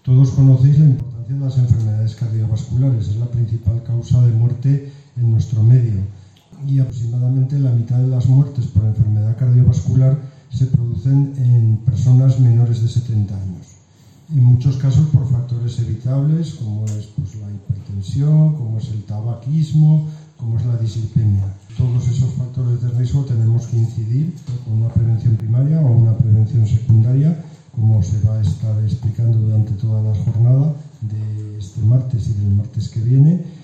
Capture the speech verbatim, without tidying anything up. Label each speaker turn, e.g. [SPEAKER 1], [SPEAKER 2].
[SPEAKER 1] Todos conocéis la importancia de las enfermedades cardiovasculares, es la principal causa de muerte en nuestro medio y aproximadamente la mitad de las muertes por enfermedad cardiovascular se producen en personas menores de setenta años. En muchos casos por factores evitables como es pues, la hipertensión, como es el tabaquismo, como es la dislipemia. Todos esos factores de riesgo tenemos que incidir con una prevención primaria o una prevención secundaria, como se va a estar explicando durante toda la jornada de este martes y del martes que viene.